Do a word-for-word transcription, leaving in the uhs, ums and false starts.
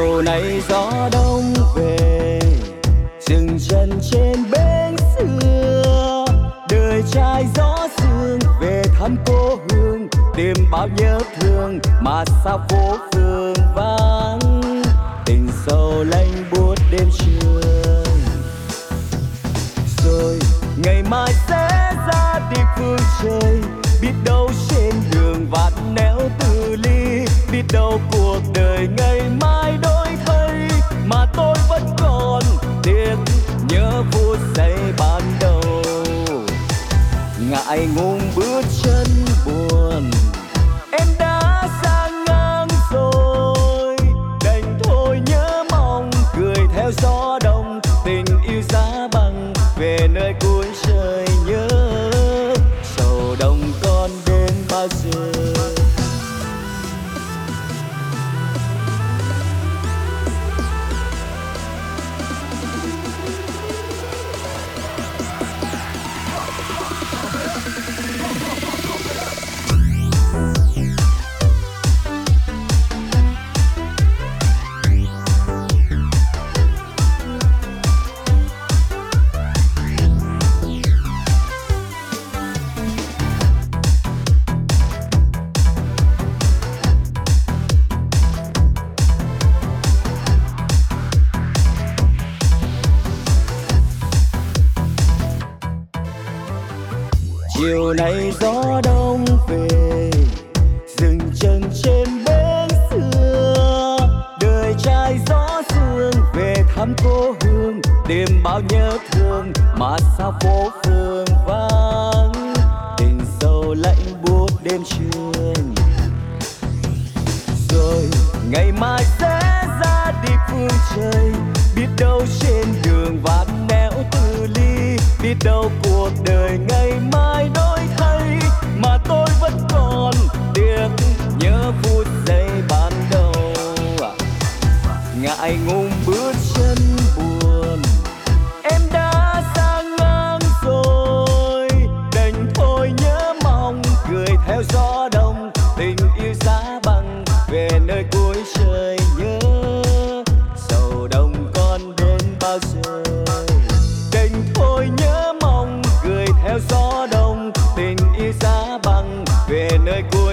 chiều nay gió đông về dừng chân trên bến xưa, đời trai gió sương về thăm cô hương, tìm bao nhớ thương mà sao phố phường vắng, tình sầu lạnh buốt đêm trường. Rồi ngày mai sẽ ra đi phương trời, biết đâu trên đường vạt nẻo từ ly, biết đâu cuộc đời ngày mai đổi thay, mà tôi vẫn còn tiếc nhớ phút giây ban đầu. Ngại ngùng bước chân buồn, em đã sang ngang rồi, đành thôi nhớ mong cười theo gió đông, tình yêu giá băng về nơi cuối trời nhớ, sầu đông còn đến bao giờ. Chiều nay gió đông về dừng chân trên bến xưa, đời trai gió sương về thăm cô hương, tìm bao nhớ thương mà sao phố phường vắng, tình sầu lạnh buốt đêm trường. Rồi ngày mai sẽ ra đi phương trời, biết đâu trên đường vạt nẻo từ ly, biết đâu cuộc đời ngày mai đổi thay, mà tôi vẫn còn tiếc nhớ phút giây ban đầu. Ngại ngùng bước chân buồn, em đã sang ngang rồi, đành thôi nhớ mong cười theo gió đông, tình yêu giá băng về nơi cuối trời nhớ, sầu đông còn đến bao giờ. Đành thôi nhớ mong cười theo gió đông, tình yêu giá băng về nơi cuối